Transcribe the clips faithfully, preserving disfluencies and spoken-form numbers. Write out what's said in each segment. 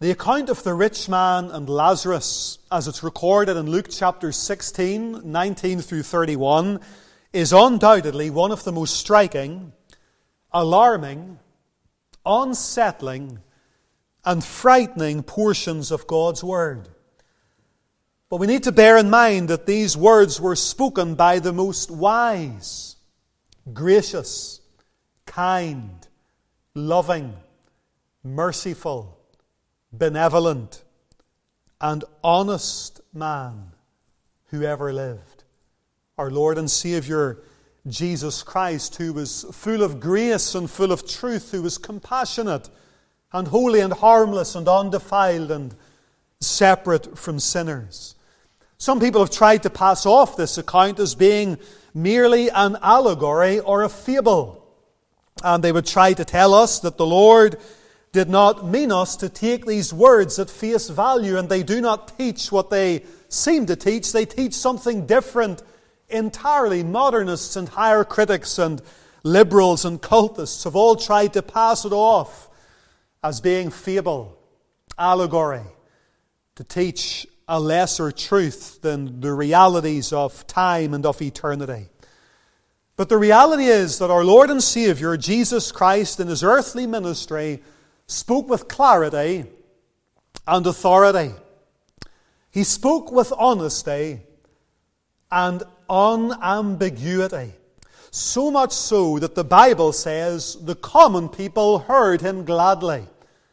The account of the rich man and Lazarus, as it's recorded in Luke chapter sixteen, nineteen through thirty-one, is undoubtedly one of the most striking, alarming, unsettling, and frightening portions of God's Word. But we need to bear in mind that these words were spoken by the most wise, gracious, kind, loving, merciful, benevolent, and honest man who ever lived. Our Lord and Saviour, Jesus Christ, who was full of grace and full of truth, who was compassionate and holy and harmless and undefiled and separate from sinners. Some people have tried to pass off this account as being merely an allegory or a fable. And they would try to tell us that the Lord did not mean us to take these words at face value, and they do not teach what they seem to teach. They teach something different entirely. Modernists and higher critics and liberals and cultists have all tried to pass it off as being fable, allegory, to teach a lesser truth than the realities of time and of eternity. But the reality is that our Lord and Saviour, Jesus Christ, in His earthly ministry, spoke with clarity and authority. He spoke with honesty and unambiguity. So much so that the Bible says the common people heard Him gladly.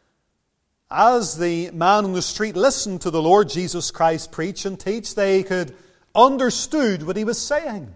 As the man on the street listened to the Lord Jesus Christ preach and teach, they could understood what He was saying.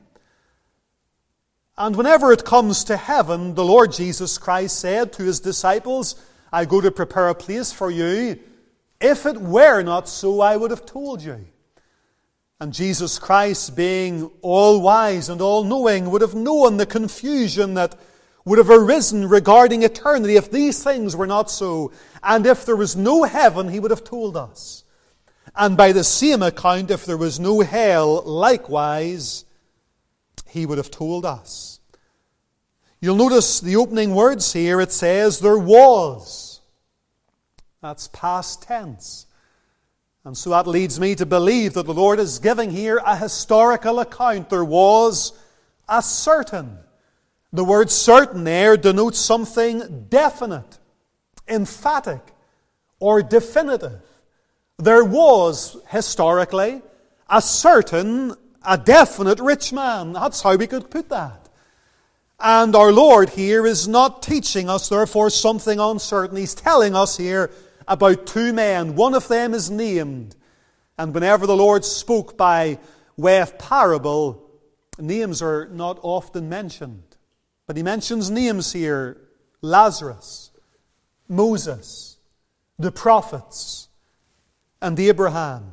And whenever it comes to heaven, the Lord Jesus Christ said to His disciples, I go to prepare a place for you. If it were not so, I would have told you. And Jesus Christ, being all-wise and all-knowing, would have known the confusion that would have arisen regarding eternity if these things were not so. And if there was no heaven, He would have told us. And by the same account, if there was no hell, likewise, He would have told us. You'll notice the opening words here. It says, there was. That's past tense. And so that leads me to believe that the Lord is giving here a historical account. There was a certain. The word certain there denotes something definite, emphatic, or definitive. There was, historically, a certain, a definite rich man. That's how we could put that. And our Lord here is not teaching us, therefore, something uncertain. He's telling us here about two men. One of them is named. And whenever the Lord spoke by way of parable, names are not often mentioned. But He mentions names here. Lazarus, Moses, the prophets, and Abraham.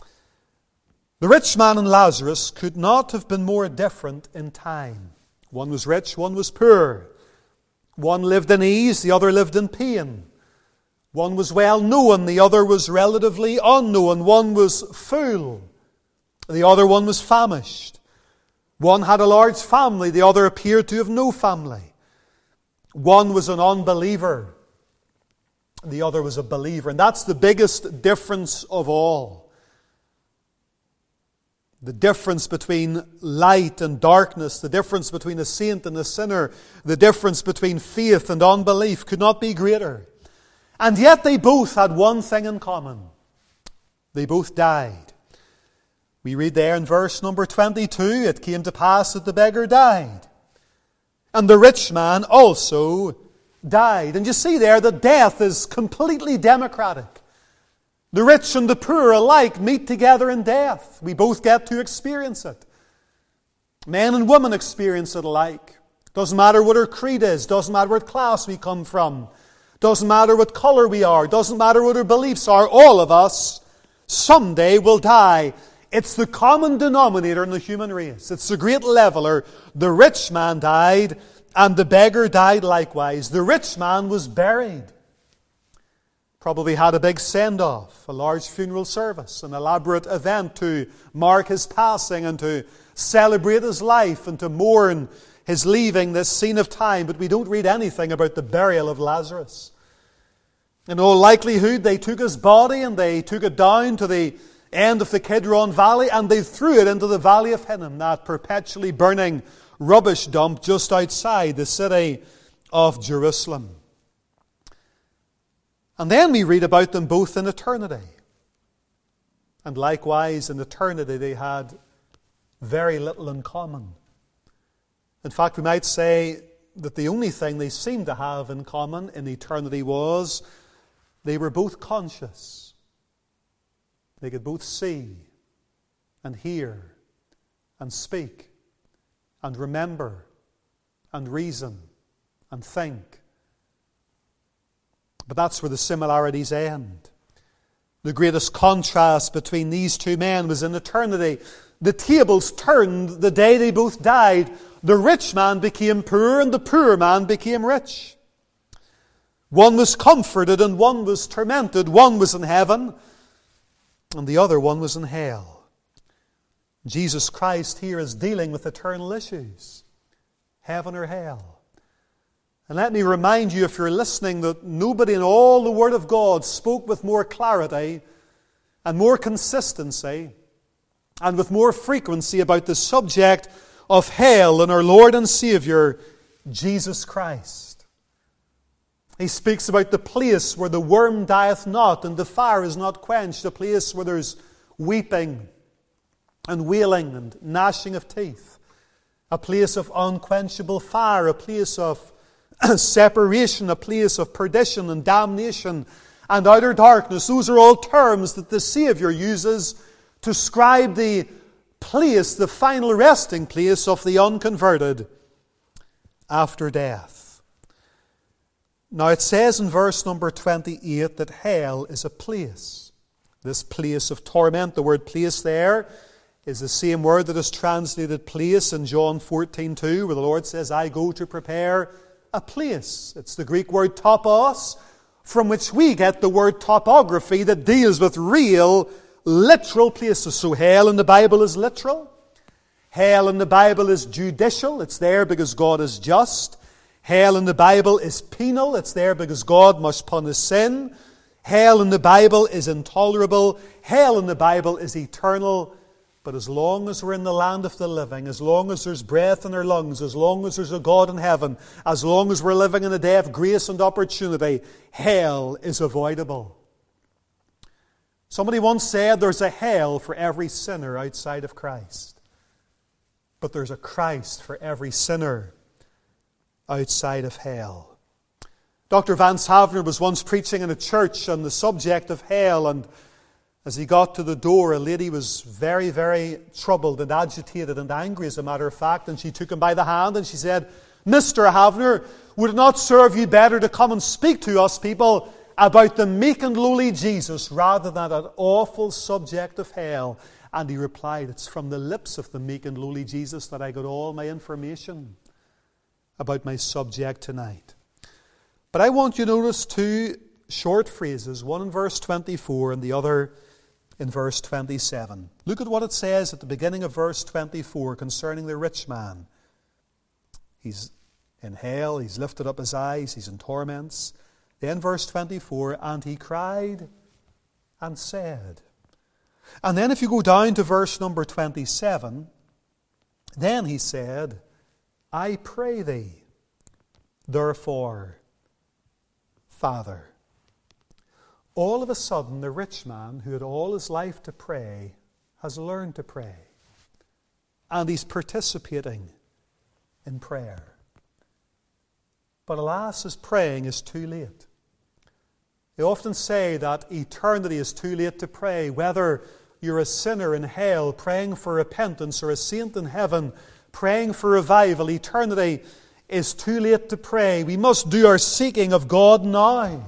The rich man and Lazarus could not have been more different in time. One was rich, one was poor. One lived in ease, the other lived in pain. One was well known, the other was relatively unknown. One was full, the other one was famished. One had a large family, the other appeared to have no family. One was an unbeliever, the other was a believer. And that's the biggest difference of all. The difference between light and darkness, the difference between a saint and a sinner, the difference between faith and unbelief could not be greater. And yet they both had one thing in common. They both died. We read there in verse number twenty-two, it came to pass that the beggar died. And the rich man also died. And you see there that death is completely democratic. The rich and the poor alike meet together in death. We both get to experience it. Men and women experience it alike. Doesn't matter what our creed is. Doesn't matter what class we come from. Doesn't matter what color we are. Doesn't matter what our beliefs are. All of us someday will die. It's the common denominator in the human race. It's the great leveler. The rich man died and the beggar died likewise. The rich man was buried. Probably had a big send-off, a large funeral service, an elaborate event to mark his passing and to celebrate his life and to mourn his leaving this scene of time. But we don't read anything about the burial of Lazarus. In all likelihood, they took his body and they took it down to the end of the Kidron Valley and they threw it into the Valley of Hinnom, that perpetually burning rubbish dump just outside the city of Jerusalem. And then we read about them both in eternity. And likewise, in eternity, they had very little in common. In fact, we might say that the only thing they seemed to have in common in eternity was they were both conscious. They could both see and hear and speak and remember and reason and think. But that's where the similarities end. The greatest contrast between these two men was in eternity. The tables turned the day they both died. The rich man became poor and the poor man became rich. One was comforted and one was tormented. One was in heaven and the other one was in hell. Jesus Christ here is dealing with eternal issues. Heaven or hell. And let me remind you, if you're listening, that nobody in all the Word of God spoke with more clarity and more consistency and with more frequency about the subject of hell than our Lord and Savior, Jesus Christ. He speaks about the place where the worm dieth not and the fire is not quenched, a place where there's weeping and wailing and gnashing of teeth, a place of unquenchable fire, a place of separation, a place of perdition and damnation and outer darkness. Those are all terms that the Savior uses to describe the place, the final resting place of the unconverted after death. Now it says in verse number twenty-eight that hell is a place. This place of torment, the word place there is the same word that is translated place in John fourteen two, where the Lord says, I go to prepare a place. It's the Greek word topos, from which we get the word topography that deals with real, literal places. So hell in the Bible is literal. Hell in the Bible is judicial. It's there because God is just. Hell in the Bible is penal. It's there because God must punish sin. Hell in the Bible is intolerable. Hell in the Bible is eternal. But as long as we're in the land of the living, as long as there's breath in our lungs, as long as there's a God in heaven, as long as we're living in a day of grace and opportunity, hell is avoidable. Somebody once said there's a hell for every sinner outside of Christ. But there's a Christ for every sinner outside of hell. Doctor Vance Havner was once preaching in a church on the subject of hell, and as he got to the door, a lady was very, very troubled and agitated and angry, as a matter of fact, and she took him by the hand and she said, Mister Havner, would it not serve you better to come and speak to us people about the meek and lowly Jesus rather than that awful subject of hell? And he replied, it's from the lips of the meek and lowly Jesus that I got all my information about my subject tonight. But I want you to notice two short phrases, one in verse twenty-four and the other in verse twenty-seven. Look at what it says at the beginning of verse twenty-four concerning the rich man. He's in hell, he's lifted up his eyes, he's in torments. Then verse twenty-four, and he cried and said. And then if you go down to verse number twenty-seven, then he said, I pray thee, therefore, Father. All of a sudden, the rich man, who had all his life to pray, has learned to pray. And he's participating in prayer. But alas, his praying is too late. They often say that eternity is too late to pray. Whether you're a sinner in hell praying for repentance or a saint in heaven praying for revival, eternity is too late to pray. We must do our seeking of God now.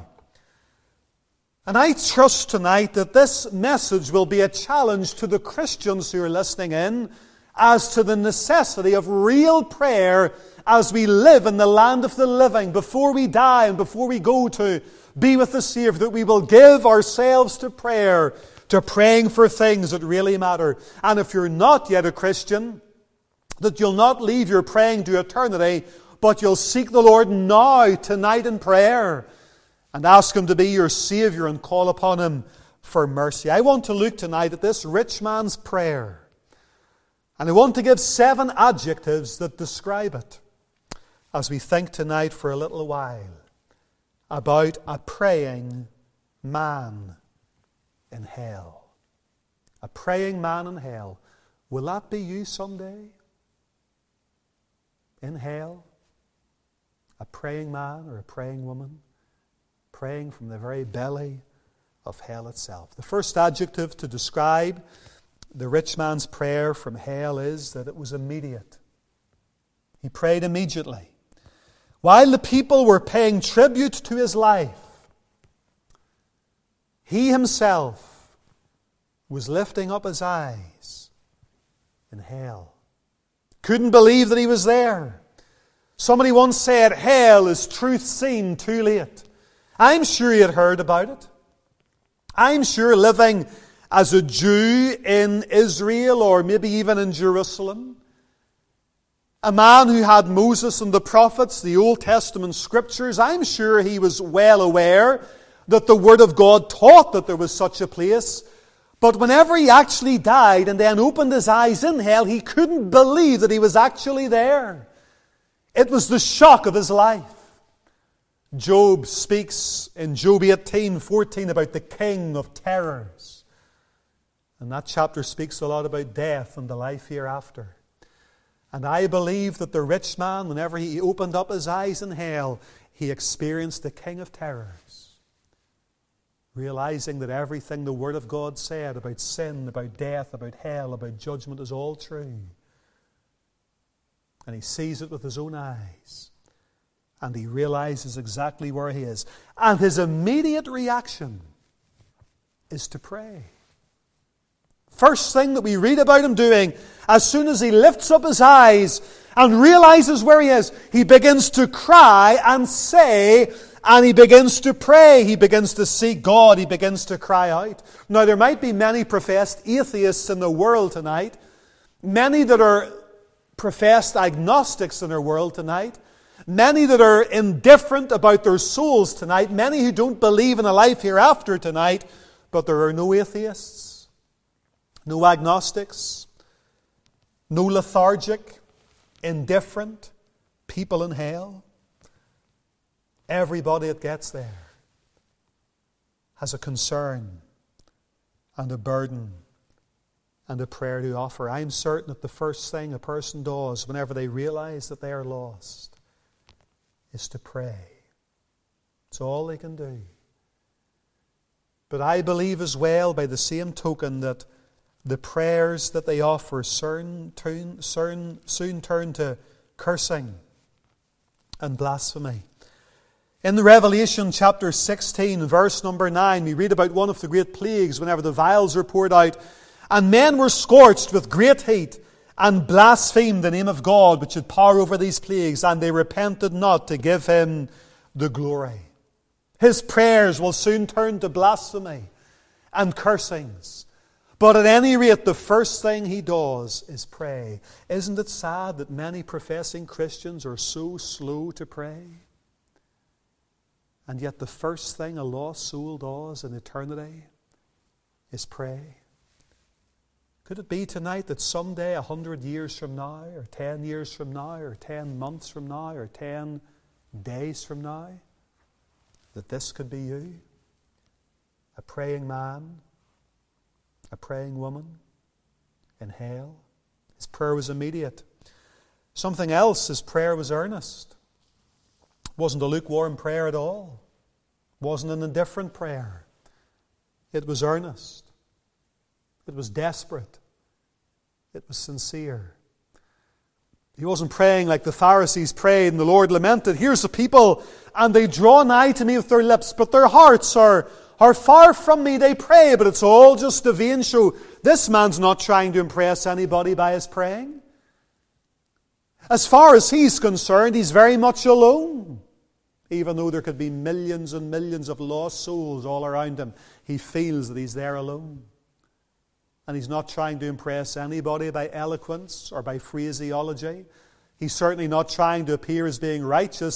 And I trust tonight that this message will be a challenge to the Christians who are listening in as to the necessity of real prayer as we live in the land of the living, before we die and before we go to be with the Savior, that we will give ourselves to prayer, to praying for things that really matter. And if you're not yet a Christian, that you'll not leave your praying to eternity, but you'll seek the Lord now, tonight in prayer. and ask Him to be your Saviour and call upon Him for mercy. I want to look tonight at this rich man's prayer. And I want to give seven adjectives that describe it as we think tonight for a little while about a praying man in hell. A praying man in hell. Will that be you someday? In hell? A praying man or a praying woman? Praying from the very belly of hell itself. The first adjective to describe the rich man's prayer from hell is that it was immediate. He prayed immediately. While the people were paying tribute to his life, he himself was lifting up his eyes in hell. Couldn't believe that he was there. Somebody once said, hell is truth seen too late. I'm sure he had heard about it. I'm sure living as a Jew in Israel or maybe even in Jerusalem, a man who had Moses and the prophets, the Old Testament scriptures, I'm sure he was well aware that the Word of God taught that there was such a place. But whenever he actually died and then opened his eyes in hell, he couldn't believe that he was actually there. It was the shock of his life. Job speaks in Job eighteen fourteen about the king of terrors. And that chapter speaks a lot about death and the life hereafter. And I believe that the rich man, whenever he opened up his eyes in hell, he experienced the king of terrors. Realizing that everything the Word of God said about sin, about death, about hell, about judgment is all true. And he sees it with his own eyes. And he realizes exactly where he is. And his immediate reaction is to pray. First thing that we read about him doing, as soon as he lifts up his eyes and realizes where he is, he begins to cry and say, and he begins to pray. He begins to seek God. He begins to cry out. Now, there might be many professed atheists in the world tonight, many that are professed agnostics in our world tonight, many that are indifferent about their souls tonight, many who don't believe in a life hereafter tonight, but there are no atheists, no agnostics, no lethargic, indifferent people in hell. Everybody that gets there has a concern and a burden and a prayer to offer. I'm certain that the first thing a person does whenever they realize that they are lost is to pray. It's all they can do. But I believe as well, by the same token, that the prayers that they offer soon turn, soon, soon turn to cursing and blasphemy. In the Revelation chapter sixteen, verse number nine, we read about one of the great plagues whenever the vials were poured out. And men were scorched with great heat and blasphemed the name of God, which had power over these plagues, and they repented not to give Him the glory. His prayers will soon turn to blasphemy and cursings. But at any rate, the first thing he does is pray. Isn't it sad that many professing Christians are so slow to pray? And yet the first thing a lost soul does in eternity is pray. Could it be tonight that someday, a hundred years from now, or ten years from now, or ten months from now, or ten days from now, that this could be you? A praying man, a praying woman in hell. His prayer was immediate. Something else, his prayer was earnest. It wasn't a lukewarm prayer at all. It wasn't an indifferent prayer. It was earnest. It was desperate. It was sincere. He wasn't praying like the Pharisees prayed and the Lord lamented. Here's the people, and they draw nigh to me with their lips, but their hearts are, are far from me. They pray, but it's all just a vain show. This man's not trying to impress anybody by his praying. As far as he's concerned, he's very much alone. Even though there could be millions and millions of lost souls all around him, he feels that he's there alone. And he's not trying to impress anybody by eloquence or by phraseology. He's certainly not trying to appear as being righteous.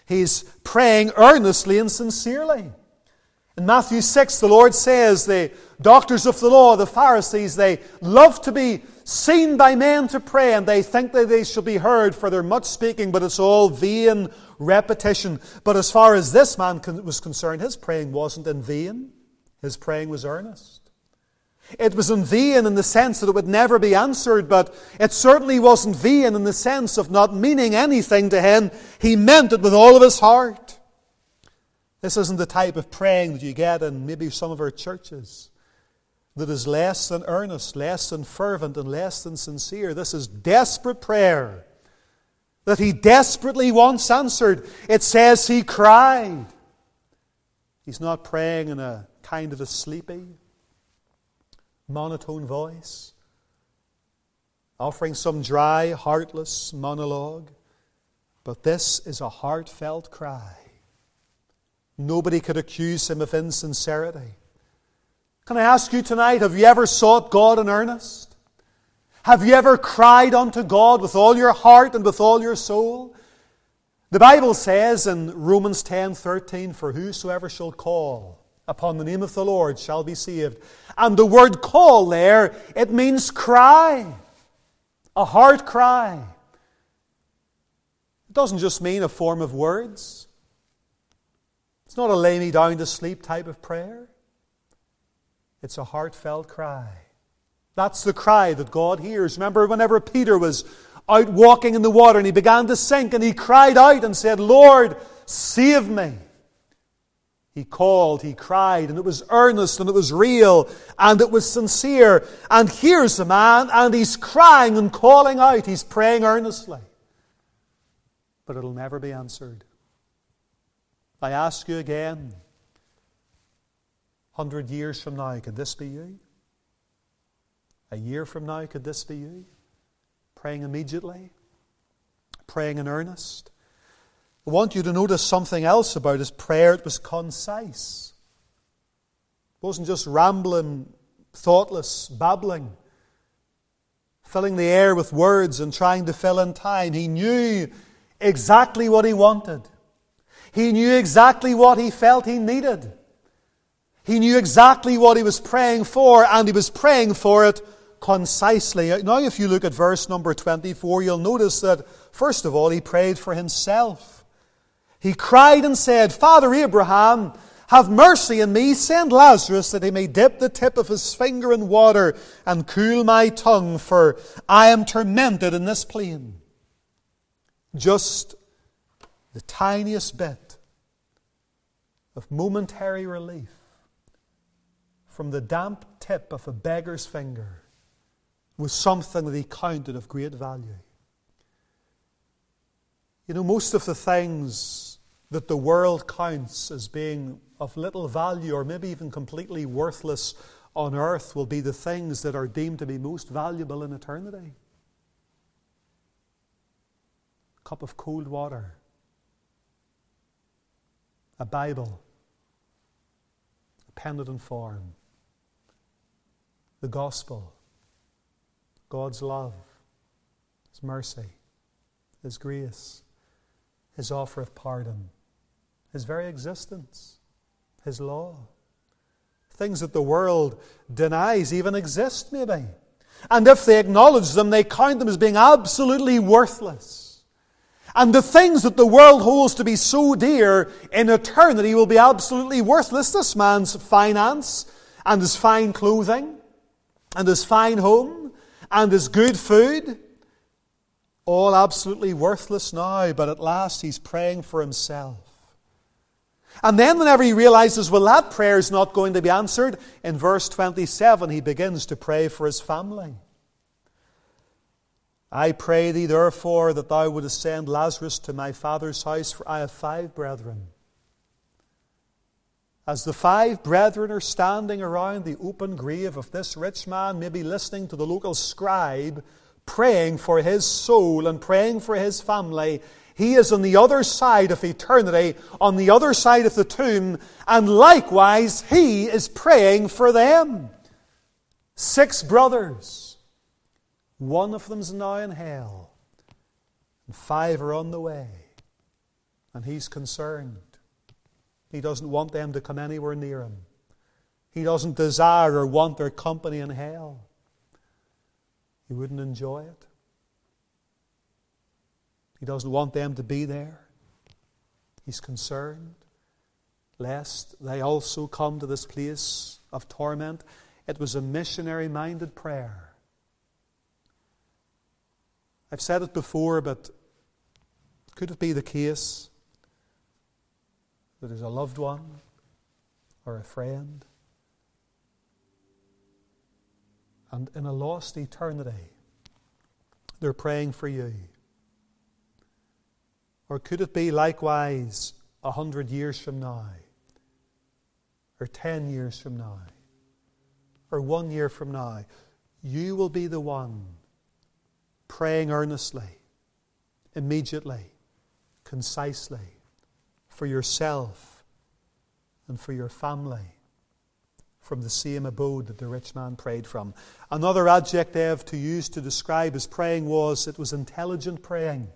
He's praying earnestly and sincerely. In Matthew six, the Lord says, the doctors of the law, the Pharisees, they love to be seen by men to pray, and they think that they shall be heard for their much speaking, but it's all vain repetition. But as far as this man was concerned, his praying wasn't in vain. His praying was earnest. It was in vain in the sense that it would never be answered, but it certainly wasn't vain in the sense of not meaning anything to him. He meant it with all of his heart. This isn't the type of praying that you get in maybe some of our churches that is less than earnest, less than fervent, and less than sincere. This is desperate prayer that he desperately wants answered. It says he cried. He's not praying in a kind of a sleepy, monotone voice, offering some dry, heartless monologue. But this is a heartfelt cry. Nobody could accuse him of insincerity. Can I ask you tonight, have you ever sought God in earnest? Have you ever cried unto God with all your heart and with all your soul? The Bible says in Romans ten thirteen, "For whosoever shall call upon the name of the Lord shall be saved." And the word call there, it means cry. A heart cry. It doesn't just mean a form of words. It's not a lay me down to sleep type of prayer. It's a heartfelt cry. That's the cry that God hears. Remember whenever Peter was out walking in the water and he began to sink and he cried out and said, "Lord, save me." He called, he cried, and it was earnest and it was real and it was sincere. And here's the man and he's crying and calling out. He's praying earnestly. But it'll never be answered. I ask you again, a hundred years from now, could this be you? A year from now, could this be you? Praying immediately? Praying in earnest? I want you to notice something else about his prayer. It was concise. It wasn't just rambling, thoughtless, babbling, filling the air with words and trying to fill in time. He knew exactly what he wanted. He knew exactly what he felt he needed. He knew exactly what he was praying for, and he was praying for it concisely. Now, if you look at verse number twenty-four, you'll notice that, first of all, he prayed for himself. He cried and said, "Father Abraham, have mercy on me. Send Lazarus that he may dip the tip of his finger in water and cool my tongue, for I am tormented in this plain." Just the tiniest bit of momentary relief from the damp tip of a beggar's finger was something that he counted of great value. You know, most of the things that the world counts as being of little value or maybe even completely worthless on earth will be the things that are deemed to be most valuable in eternity. A cup of cold water, a Bible, a penitent form, the gospel, God's love, His mercy, His grace, His offer of pardon, His very existence, His law. Things that the world denies even exist, maybe. And if they acknowledge them, they count them as being absolutely worthless. And the things that the world holds to be so dear in eternity will be absolutely worthless. This man's finance and his fine clothing and his fine home and his good food, all absolutely worthless now, but at last he's praying for himself. And then whenever he realizes, well, that prayer is not going to be answered, in verse twenty-seven he begins to pray for his family. "I pray thee therefore that thou wouldest send Lazarus to my father's house, for I have five brethren." As the five brethren are standing around the open grave of this rich man, maybe listening to the local scribe, praying for his soul and praying for his family, he is on the other side of eternity, on the other side of the tomb, and likewise he is praying for them. Six brothers. One of them's now in hell, and five are on the way. And he's concerned. He doesn't want them to come anywhere near him. He doesn't desire or want their company in hell. He wouldn't enjoy it. He doesn't want them to be there. He's concerned lest they also come to this place of torment. It was a missionary-minded prayer. I've said it before, but could it be the case that there's a loved one or a friend, and in a lost eternity, they're praying for you? Or could it be likewise a hundred years from now, or ten years from now, or one year from now, you will be the one praying earnestly, immediately, concisely, for yourself and for your family, from the same abode that the rich man prayed from. Another adjective to use to describe his praying was, it was intelligent praying.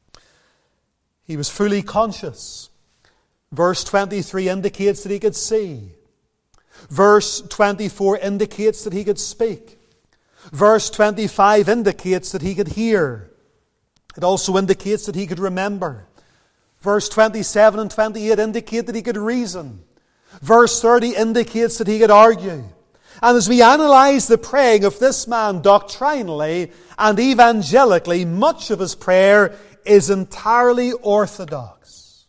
He was fully conscious. Verse twenty-three indicates that he could see. Verse twenty-four indicates that he could speak. Verse twenty-five indicates that he could hear. It also indicates that he could remember. Verse twenty-seven and twenty-eight indicate that he could reason. Verse thirty indicates that he could argue. And as we analyze the praying of this man doctrinally and evangelically, much of his prayer is entirely orthodox.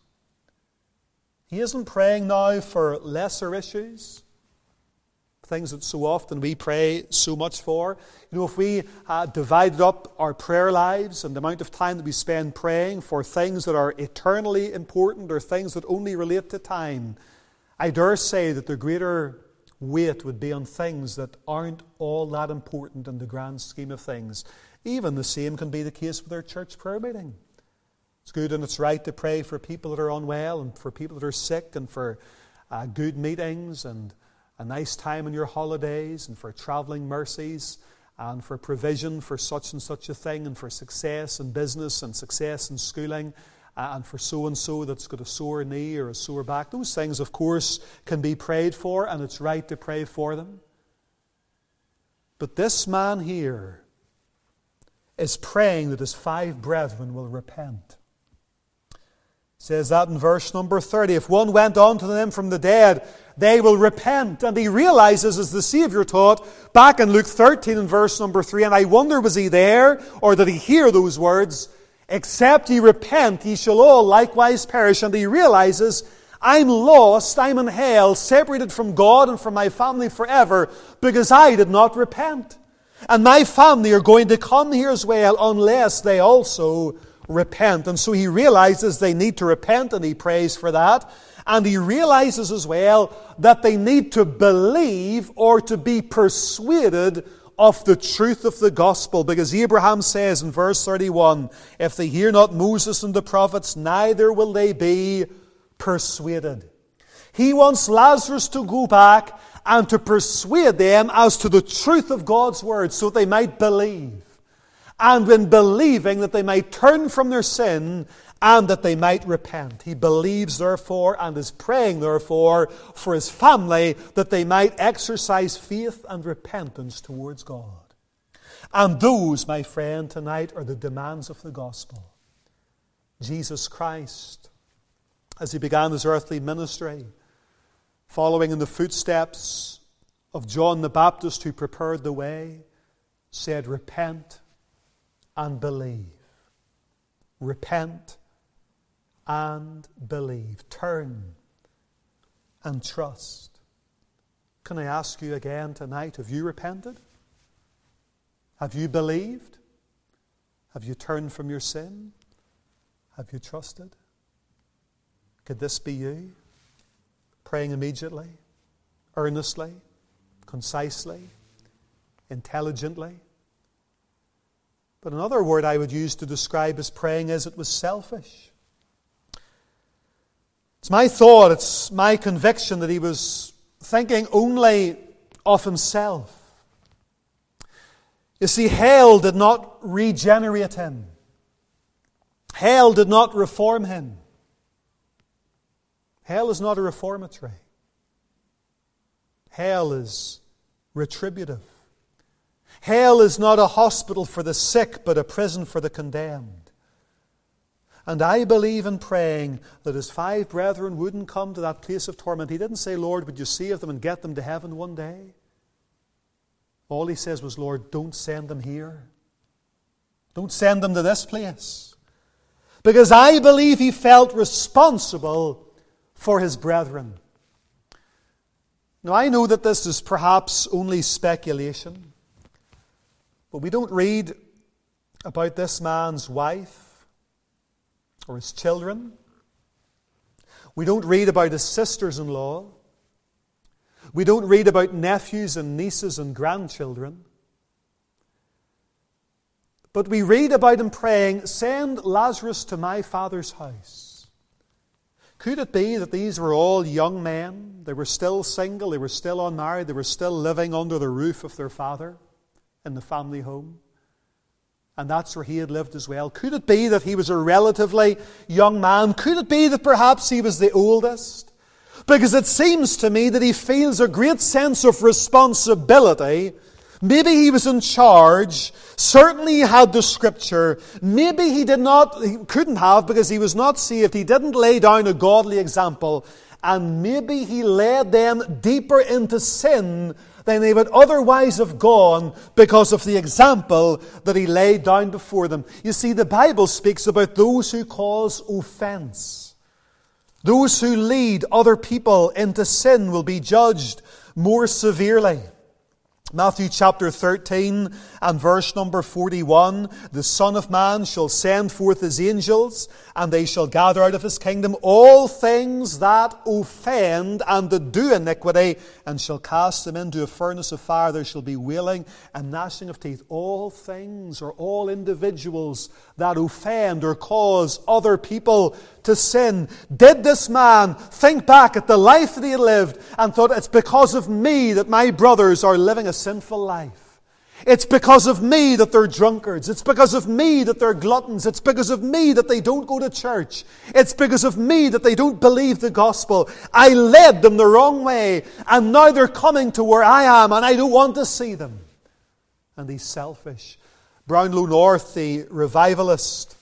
He isn't praying now for lesser issues, things that so often we pray so much for. You know, if we uh, divided up our prayer lives and the amount of time that we spend praying for things that are eternally important or things that only relate to time, I dare say that the greater weight would be on things that aren't all that important in the grand scheme of things. Even the same can be the case with our church prayer meeting. It's good and it's right to pray for people that are unwell and for people that are sick and for uh, good meetings and a nice time on your holidays and for travelling mercies and for provision for such and such a thing and for success in business and success in schooling uh, and for so-and-so that's got a sore knee or a sore back. Those things, of course, can be prayed for, and it's right to pray for them. But this man here is praying that his five brethren will repent. It says that in verse number thirty. If one went on to them from the dead, they will repent. And he realizes, as the Saviour taught back in Luke thirteen and verse number three, and I wonder, was he there, or did he hear those words? Except ye repent, ye shall all likewise perish. And he realizes, I'm lost, I'm in hell, separated from God and from my family forever, because I did not repent. And my family are going to come here as well, unless they also repent. And so he realizes they need to repent, and he prays for that. And he realizes as well that they need to believe or to be persuaded of the truth of the gospel. Because Abraham says in verse thirty-one, if they hear not Moses and the prophets, neither will they be persuaded. He wants Lazarus to go back and to persuade them as to the truth of God's word, so that they might believe. And in believing, that they might turn from their sin and that they might repent. He believes, therefore, and is praying, therefore, for his family, that they might exercise faith and repentance towards God. And those, my friend, tonight are the demands of the gospel. Jesus Christ, as he began his earthly ministry, following in the footsteps of John the Baptist, who prepared the way, said, repent and believe. Repent and believe. Turn and trust. Can I ask you again tonight, have you repented? Have you believed? Have you turned from your sin? Have you trusted? Could this be you? Praying immediately, earnestly, concisely, intelligently. But another word I would use to describe his praying is it was selfish. It's my thought, it's my conviction that he was thinking only of himself. You see, hell did not regenerate him. Hell did not reform him. Hell is not a reformatory. Hell is retributive. Hell is not a hospital for the sick, but a prison for the condemned. And I believe in praying that his five brethren wouldn't come to that place of torment. He didn't say, Lord, would you save them and get them to heaven one day? All he says was, Lord, don't send them here. Don't send them to this place. Because I believe he felt responsible for his brethren. Now, I know that this is perhaps only speculation, but we don't read about this man's wife or his children. We don't read about his sisters-in-law. We don't read about nephews and nieces and grandchildren. But we read about him praying, send Lazarus to my father's house. Could it be that these were all young men? They were still single, they were still unmarried, they were still living under the roof of their father in the family home. And that's where he had lived as well. Could it be that he was a relatively young man? Could it be that perhaps he was the oldest? Because it seems to me that he feels a great sense of responsibility. Maybe he was in charge. Certainly he had the Scripture. Maybe he did not, he couldn't have because he was not saved. He didn't lay down a godly example. And maybe he led them deeper into sin than they would otherwise have gone because of the example that he laid down before them. You see, the Bible speaks about those who cause offense. Those who lead other people into sin will be judged more severely. Matthew chapter thirteen and verse number forty-one, the Son of Man shall send forth his angels, and they shall gather out of his kingdom all things that offend and that do iniquity, and shall cast them into a furnace of fire. There shall be wailing and gnashing of teeth. All things, or all individuals that offend or cause other people to sin. Did this man think back at the life that he had lived and thought, it's because of me that my brothers are living a sinful life. It's because of me that they're drunkards. It's because of me that they're gluttons. It's because of me that they don't go to church. It's because of me that they don't believe the gospel. I led them the wrong way, and now they're coming to where I am, and I don't want to see them. And he's selfish. Brownlow North, the revivalist,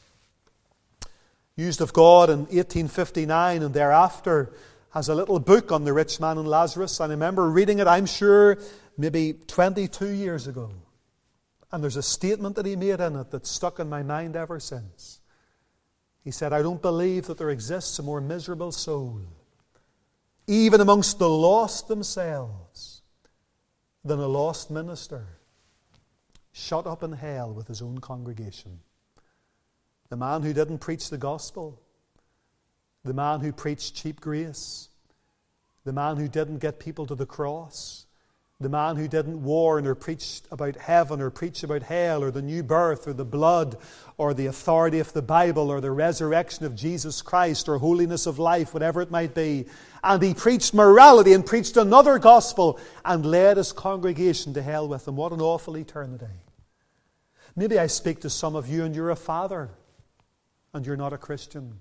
used of God in eighteen fifty-nine and thereafter, has a little book on the rich man and Lazarus. And I remember reading it, I'm sure, maybe twenty-two years ago. And there's a statement that he made in it that's stuck in my mind ever since. He said, I don't believe that there exists a more miserable soul, even amongst the lost themselves, than a lost minister shut up in hell with his own congregation. The man who didn't preach the gospel, the man who preached cheap grace, the man who didn't get people to the cross, the man who didn't warn or preach about heaven or preach about hell or the new birth or the blood or the authority of the Bible or the resurrection of Jesus Christ or holiness of life, whatever it might be. And he preached morality and preached another gospel and led his congregation to hell with him. What an awful eternity. Maybe I speak to some of you and you're a father and you're not a Christian.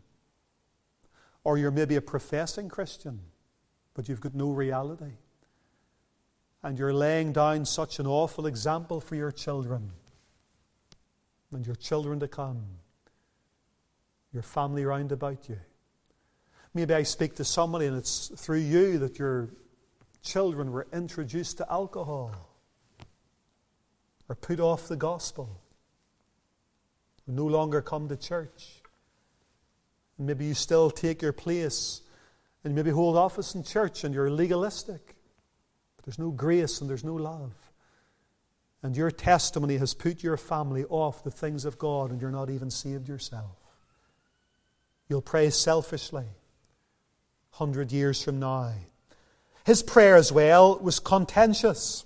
Or you're maybe a professing Christian, but you've got no reality. And you're laying down such an awful example for your children and your children to come, your family round about you. Maybe I speak to somebody and it's through you that your children were introduced to alcohol or put off the gospel or no longer come to church. And maybe you still take your place and maybe hold office in church and you're legalistic. There's no grace and there's no love. And your testimony has put your family off the things of God and you're not even saved yourself. You'll pray selfishly a hundred years from now. His prayer as well was contentious.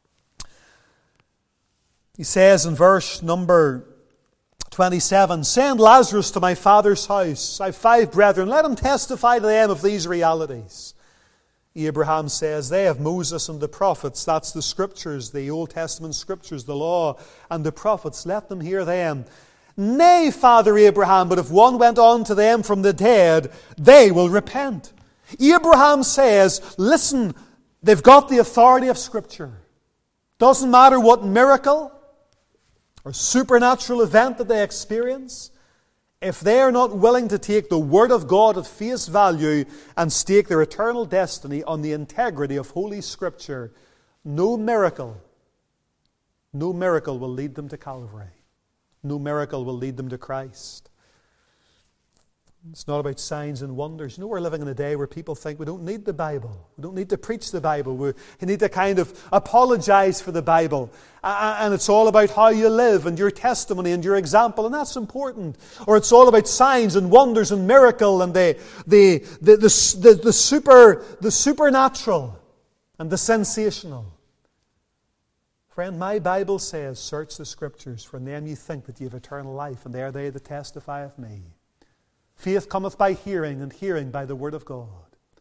He says in verse number twenty-seven, send Lazarus to my father's house. I have five brethren. Let him testify to them of these realities. Abraham says, they have Moses and the prophets. That's the scriptures, the Old Testament scriptures, the law and the prophets. Let them hear them. Nay, Father Abraham, but if one went on to them from the dead, they will repent. Abraham says, listen, they've got the authority of Scripture. Doesn't matter what miracle or supernatural event that they experience, if they are not willing to take the Word of God at face value and stake their eternal destiny on the integrity of Holy Scripture, no miracle, no miracle will lead them to Calvary. No miracle will lead them to Christ. It's not about signs and wonders. You know, we're living in a day where people think we don't need the Bible. We don't need to preach the Bible. We need to kind of apologize for the Bible. And it's all about how you live and your testimony and your example, and that's important. Or it's all about signs and wonders and miracle and the, the, the, the, the, the, super, the supernatural and the sensational. Friend, my Bible says, search the Scriptures, for in them you think that you have eternal life, and they are they that testify of me. Faith cometh by hearing, and hearing by the Word of God.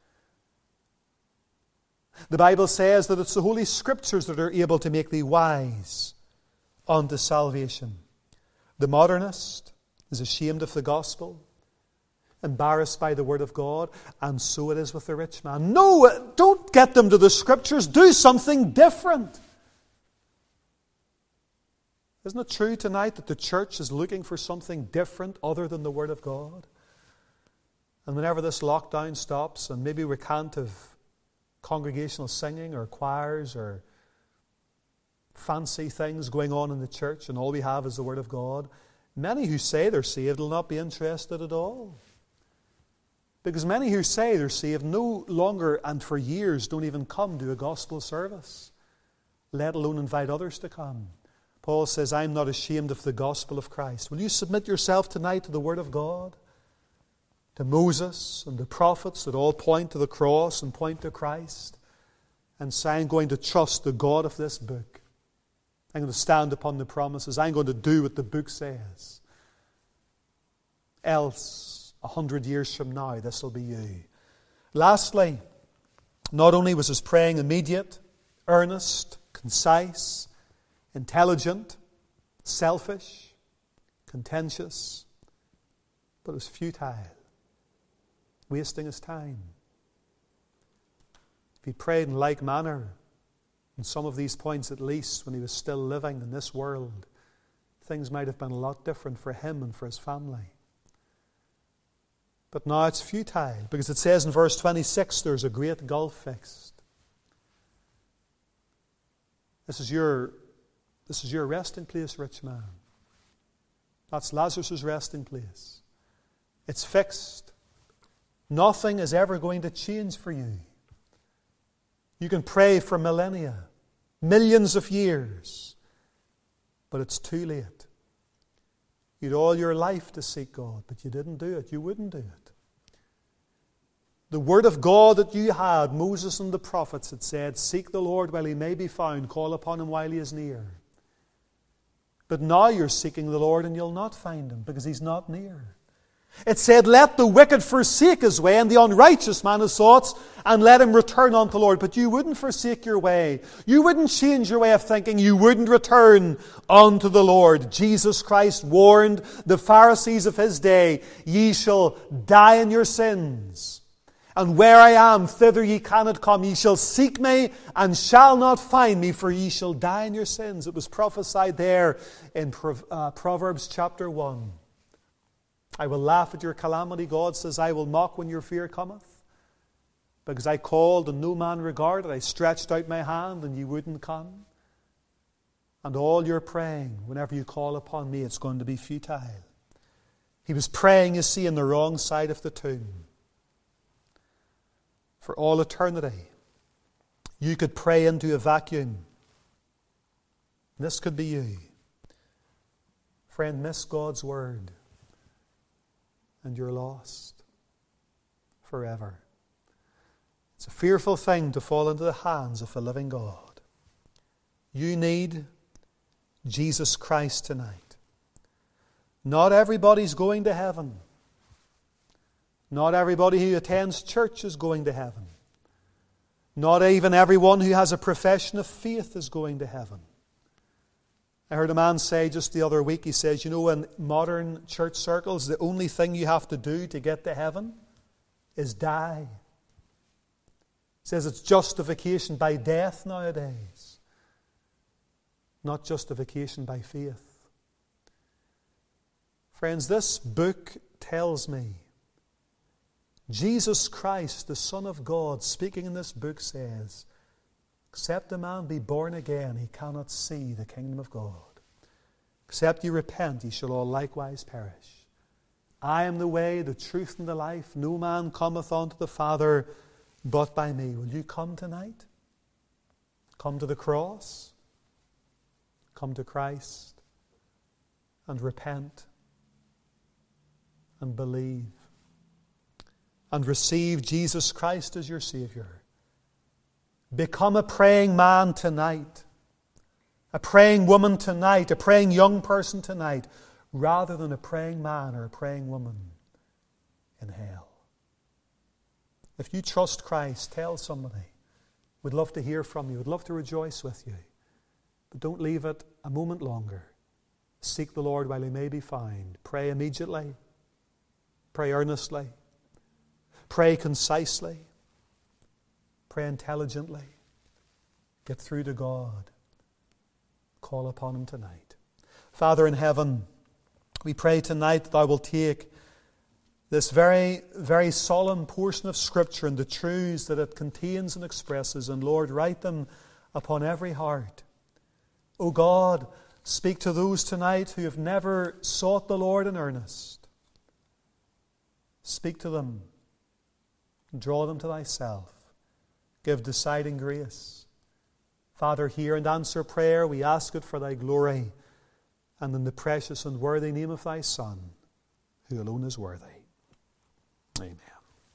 The Bible says that it's the Holy Scriptures that are able to make thee wise unto salvation. The modernist is ashamed of the gospel, embarrassed by the Word of God, and so it is with the rich man. No, don't get them to the Scriptures. Do something different. Isn't it true tonight that the church is looking for something different other than the Word of God? And whenever this lockdown stops, and maybe we can't have congregational singing or choirs or fancy things going on in the church, and all we have is the Word of God, many who say they're saved will not be interested at all. Because many who say they're saved no longer and for years don't even come to a gospel service, let alone invite others to come. Paul says, I'm not ashamed of the gospel of Christ. Will you submit yourself tonight to the Word of God? To Moses and the prophets that all point to the cross and point to Christ, and say, I'm going to trust the God of this book. I'm going to stand upon the promises. I'm going to do what the book says. Else, a hundred years from now, this will be you. Lastly, not only was his praying immediate, earnest, concise, intelligent, selfish, contentious, but it was futile. Wasting his time. If he prayed in like manner, in some of these points at least, when he was still living in this world, things might have been a lot different for him and for his family. But now it's futile, because it says in verse twenty-six, there's a great gulf fixed. This is your, this is your resting place, rich man. That's Lazarus' resting place. It's fixed. Nothing is ever going to change for you. You can pray for millennia, millions of years, but it's too late. You had all your life to seek God, but you didn't do it. You wouldn't do it. The Word of God that you had, Moses and the prophets had said, seek the Lord while He may be found, call upon Him while He is near. But now you're seeking the Lord and you'll not find Him because He's not near. It said, let the wicked forsake his way and the unrighteous man his thoughts, and let him return unto the Lord. But you wouldn't forsake your way. You wouldn't change your way of thinking. You wouldn't return unto the Lord. Jesus Christ warned the Pharisees of His day, ye shall die in your sins. And where I am, thither ye cannot come. Ye shall seek me and shall not find me, for ye shall die in your sins. It was prophesied there in Proverbs chapter one. I will laugh at your calamity, God says. I will mock when your fear cometh. Because I called and no man regarded. I stretched out my hand and ye wouldn't come. And all your praying, whenever you call upon me, it's going to be futile. He was praying, you see, on the wrong side of the tomb. For all eternity, you could pray into a vacuum. This could be you. Friend, miss God's Word, and you're lost forever. It's a fearful thing to fall into the hands of a living God. You need Jesus Christ tonight. Not everybody's going to heaven. Not everybody who attends church is going to heaven. Not even everyone who has a profession of faith is going to heaven. I heard a man say just the other week, he says, you know, in modern church circles, the only thing you have to do to get to heaven is die. says it's justification by death nowadays, not justification by faith. Friends, this book tells me Jesus Christ, the Son of God, speaking in this book, says, except a man be born again, he cannot see the kingdom of God. Except ye repent, ye shall all likewise perish. I am the way, the truth, and the life. No man cometh unto the Father but by me. Will you come tonight? Come to the cross. Come to Christ and repent and believe and receive Jesus Christ as your Savior. Become a praying man tonight, a praying woman tonight, a praying young person tonight, rather than a praying man or a praying woman in hell. If you trust Christ, tell somebody. We'd love to hear from you. We'd love to rejoice with you. But don't leave it a moment longer. Seek the Lord while He may be found. Pray immediately. Pray earnestly. Pray concisely. Pray intelligently. Get through to God. Call upon Him tonight. Father in heaven, we pray tonight that Thou wilt take this very, very solemn portion of Scripture and the truths that it contains and expresses, and Lord, write them upon every heart. O God, speak to those tonight who have never sought the Lord in earnest. Speak to them. Draw them to Thyself. Give deciding grace. Father, hear and answer prayer. We ask it for Thy glory and in the precious and worthy name of Thy Son, who alone is worthy. Amen.